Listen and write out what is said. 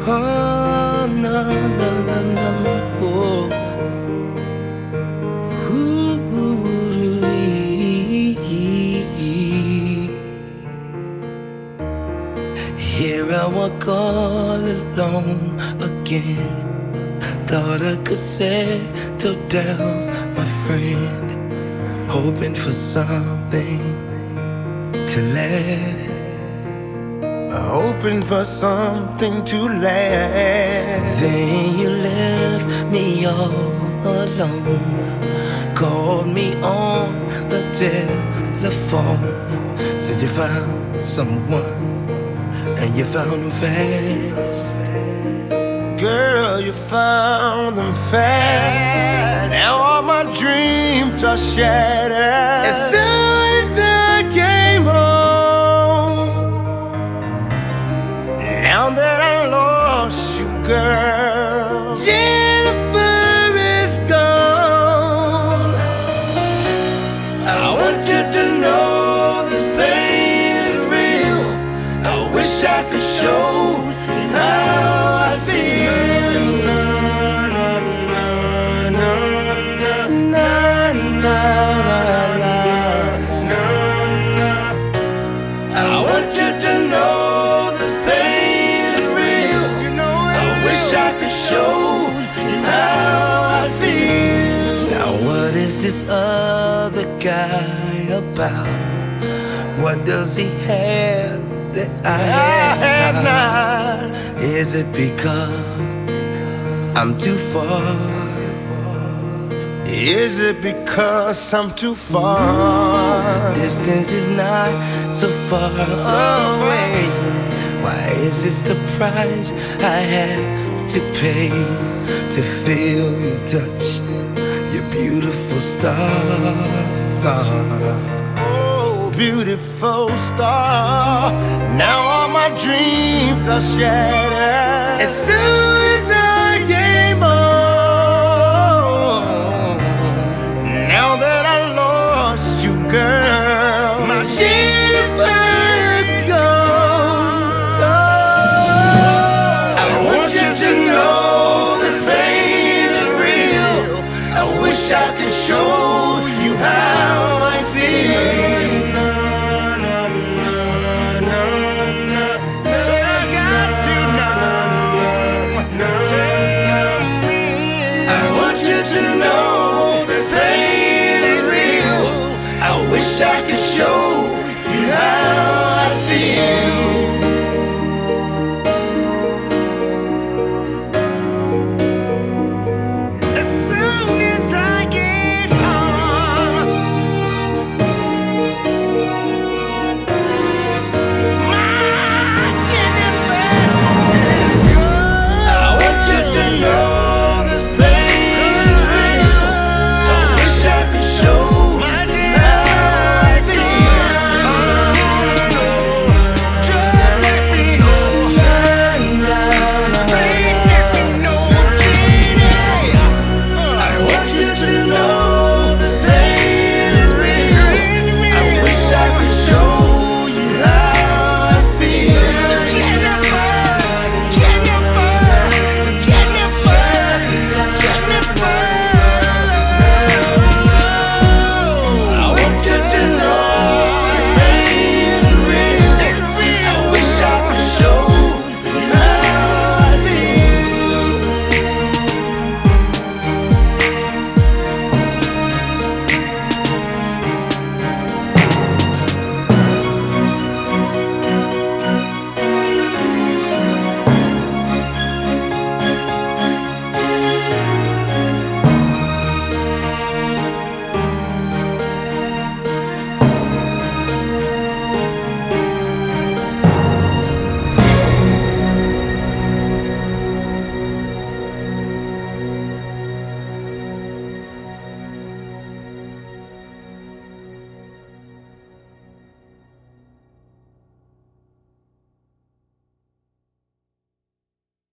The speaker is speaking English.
Oh, no, no, no, no. Oh. Here I walk all alone again. Thought I could settle down, my friend, hoping for something to last. Hoping for something to last. Then you left me all alone. Called me on the telephone. Said you found someone, and you found him fast. Girl, you found them fast. Now all my dreams are shattered. As soon as I came home, now that I lost you, girl, Jennifer is gone. I want you to know this pain is real. I wish I could show you how I feel. I want you to know this pain is real. I wish I could show you how I feel. Now what is this other guy about? What does he have that I have not? Is it because I'm too far? Is it because I'm too far? The distance is not so far away. Why is this the price I have to pay to feel you touch your beautiful stars? Oh, beautiful star. Now all my dreams are shattered. As soon as I came home, now that I lost you, girl, my Jennifer gone. I want you to know this pain is real. I wish I could show you how I feel. Wish I could show you how